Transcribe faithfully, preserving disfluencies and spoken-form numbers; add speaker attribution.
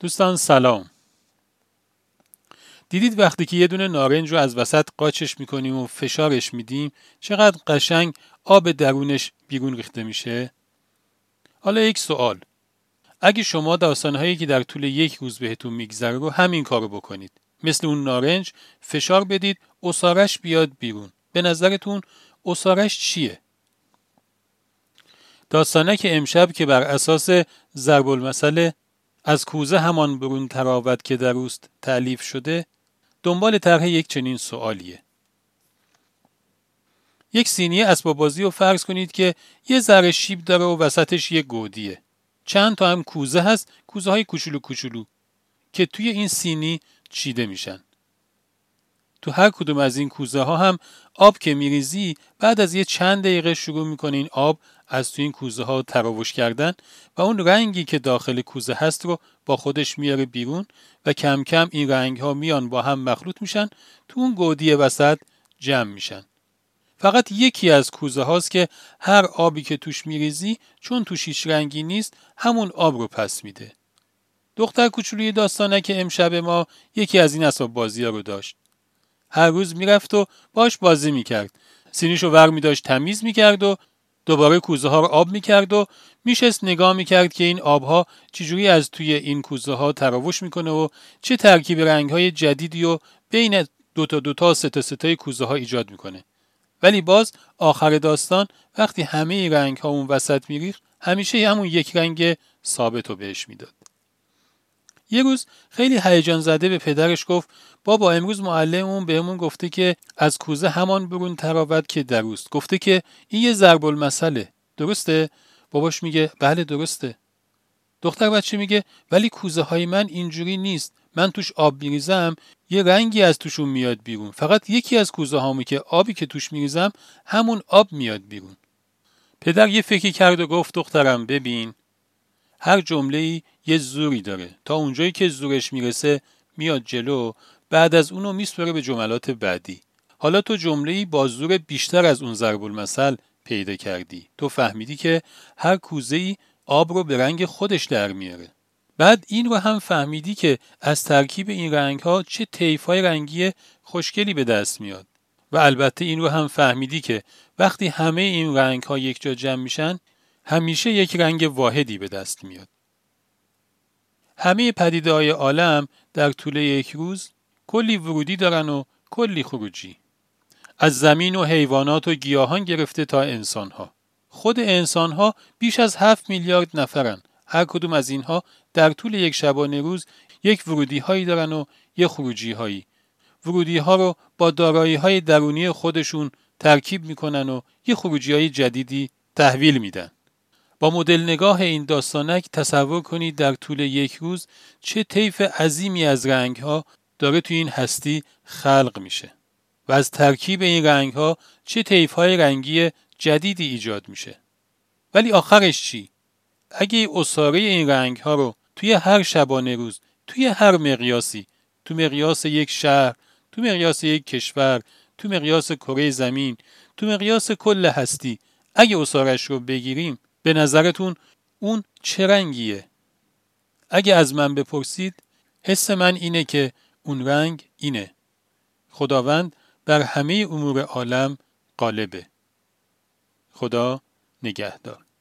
Speaker 1: دوستان سلام. دیدید وقتی که یه دونه نارنج رو از وسط قاچش میکنیم و فشارش میدیم چقدر قشنگ آب درونش بیرون ریخته میشه؟ حالا یک سوال. اگه شما داستانهایی که در طول یک روز بهتون میگذره رو همین کارو بکنید، مثل اون نارنج فشار بدید عصارش بیاد بیرون، به نظرتون عصارش چیه؟ داستانه که امشب که بر اساس ضرب المثل از کوزه همان برون تراود که در اوست تألیف شده دنبال طرح یک چنین سوالیه. یک سینی اسباب بازی رو فرض کنید که یه ذره شیب داره و وسطش یه گودیه. چند تا هم کوزه هست، کوزه های کوچولو کوچولو که توی این سینی چیده میشن. تو هر کدوم از این کوزه ها هم آب که میریزی بعد از یه چند دقیقه شروع میکنه این آب از توی این کوزه ها تراوش کردن و اون رنگی که داخل کوزه هست رو با خودش میاره بیرون و کم کم این رنگ ها میان با هم مخلوط میشن، تو اون گودی وسط جمع میشن. فقط یکی از کوزه هاست که هر آبی که توش میریزی چون توش هیچ رنگی نیست همون آب رو پس میده. دختر کوچولوی داستانه که امشب ما یکی از این اسباب بازی ها رو داشت. هر روز میرفت و باش بازی میکرد. سینیشو ور میداشت تمیز میکرد و دوباره کوزه ها رو آب میکرد و میشست نگاه میکرد که این آبها چجوری از توی این کوزه ها تراوش میکنه و چه ترکیب رنگ های جدیدی و بین دوتا دوتا سه تا سه تا کوزه ها ایجاد میکنه. ولی باز آخر داستان وقتی همه رنگ ها اون وسط میریخت همیشه همون یک رنگ ثابت رو بهش میداد. یه روز خیلی هیجان زده به پدرش گفت بابا امروز معلممون بهمون گفته که از کوزه همان برون تراود که در اوست. گفته که این یه ضرب المثله. درسته؟ باباش میگه بله درسته. دختر بچه میگه ولی کوزه های من اینجوری نیست. من توش آب میریزم یه رنگی از توشون میاد بیرون. فقط یکی از کوزه هامو که آبی که توش میریزم همون آب میاد بیرون. پدر یه فکری کرد و گفت دخترم ببین هر جمله‌ای یه زوری داره. تا اونجایی که زورش میرسه میاد جلو، بعد از اونو میسپره به جملات بعدی. حالا تو جمله‌ای با زور بیشتر از اون ضرب المثل پیدا کردی. تو فهمیدی که هر کوزه‌ای آب رو به رنگ خودش در میاره. بعد این رو هم فهمیدی که از ترکیب این رنگ‌ها چه طیف‌های رنگی خوشگلی به دست میاد. و البته این رو هم فهمیدی که وقتی همه این رنگ‌ها یک جا جمع میشن همیشه یک رنگ واحدی به دست میاد. همه پدیده‌های عالم در طول یک روز کلی ورودی دارن و کلی خروجی. از زمین و حیوانات و گیاهان گرفته تا انسان‌ها. خود انسان‌ها بیش از هفت میلیارد نفرن. هر کدوم از اینها در طول یک شبانه روز یک ورودی هایی دارن و یک خروجی هایی. ورودی ها رو با دارایی های درونی خودشون ترکیب میکنن و یک خروجی های جدیدی تحویل میدن. با مدل نگاه این داستانک تصور کنید در طول یک روز چه طیف عظیمی از رنگ ها داره توی این هستی خلق میشه و از ترکیب این رنگ ها چه طیف های رنگی جدیدی ایجاد میشه. ولی آخرش چی؟ اگه عصاره این رنگ ها رو توی هر شبانه روز، توی هر مقیاسی، تو مقیاس یک شهر، تو مقیاس یک کشور، تو مقیاس کره زمین، تو مقیاس کل هستی، اگه عصارش رو بگیریم به نظرتون اون چه رنگیه؟ اگه از من بپرسید حس من اینه که اون رنگ اینه. خداوند بر همه امور عالم غالبه. خدا نگهدار.